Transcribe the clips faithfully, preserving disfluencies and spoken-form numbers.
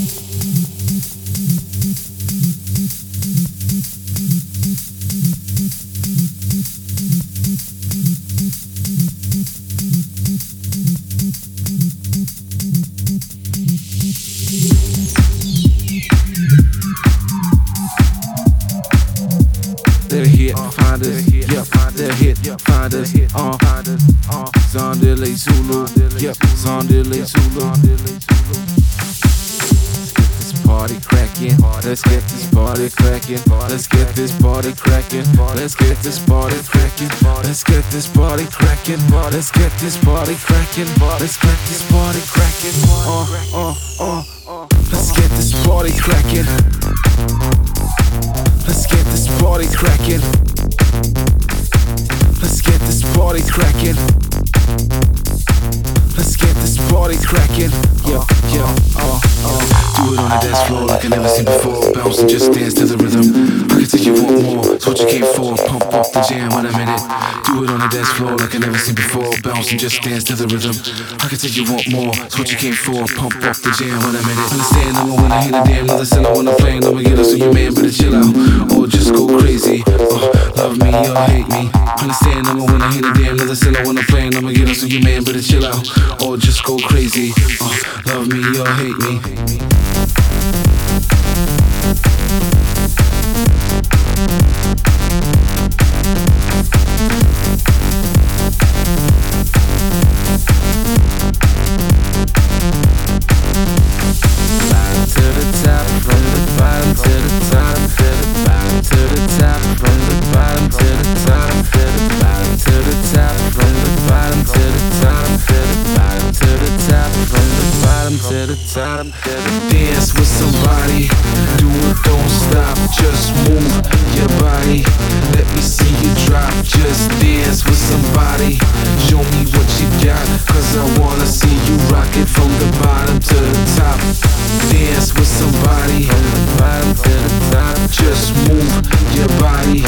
They're hit finders, yep, they're hit finders, uh, uh, Zondele Zulu, yep, Zondele Zulu. Party cracking, let's get this party cracking, let's get this party cracking, let's get this party cracking, let's get this party cracking, let's get this party cracking, let's get this party cracking, uh, uh, uh, let's get this party cracking, let's get this party cracking, let's get this party cracking, let's get this party cracking, yeah, yeah, uh, uh. Do it on the dance floor like I never seen before. Bounce and just dance to the rhythm. I can tell you want more, it's what you came for. Pump up the jam when I'm in it. Do it on the dance floor like I never seen before. Bounce and just dance to the rhythm. I can tell you want more, it's what you came for. Pump up the jam when I'm in it. Understand, I'm when I hear the damn another cell. I wanna play and I'ma get us, so you man better chill out or just go crazy. Uh, love me or hate me. Understand, I'm when I hear the damn another cell. I wanna play and I'ma get us, so you man better chill out or just go crazy. Uh, love me or hate me. Dance with somebody, do it, don't stop, just move your body. Let me see you drop, just dance with somebody. Show me what you got, cause I wanna see you rock it from the bottom to the top. Dance with somebody, just move your body.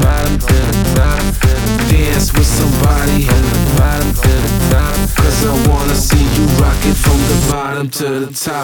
Dance with somebody, cause I wanna see you rock it from the bottom to the top.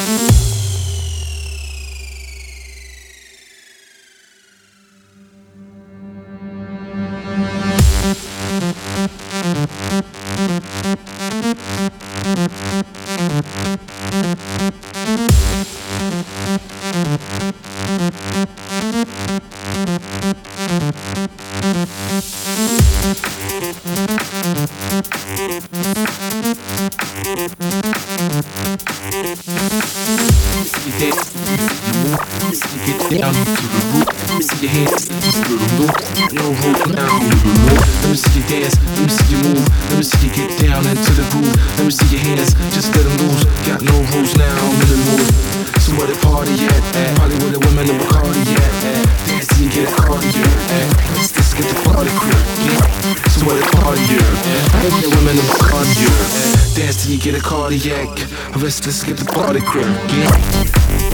Down to the roof, let me see your hands, just a little move, no rope now, let me see you dance, let me see you move, let me see you get down into the groove, let me see your hands, just let them loose, got no rules now, I'm in the mood, so where the party at, at? Party with the women in Bacardi at, at, dance till you get a cardio, at, let's, let's get the party crib, yeah, so where the party at, at, the women in Bacardi at, dance till you get a cardiac, let's, let's get the party crib, yeah.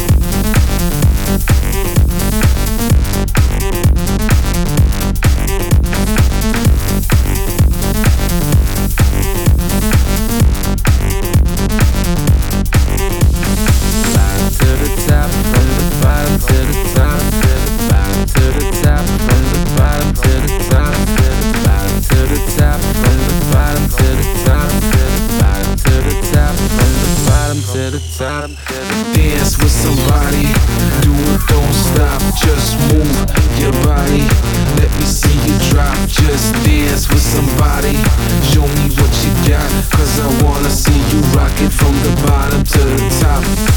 Dance with somebody, do it, don't stop, just move your body. Let me see you drop, just dance with somebody. Show me what you got, cause I wanna see you rock it from the bottom to the top.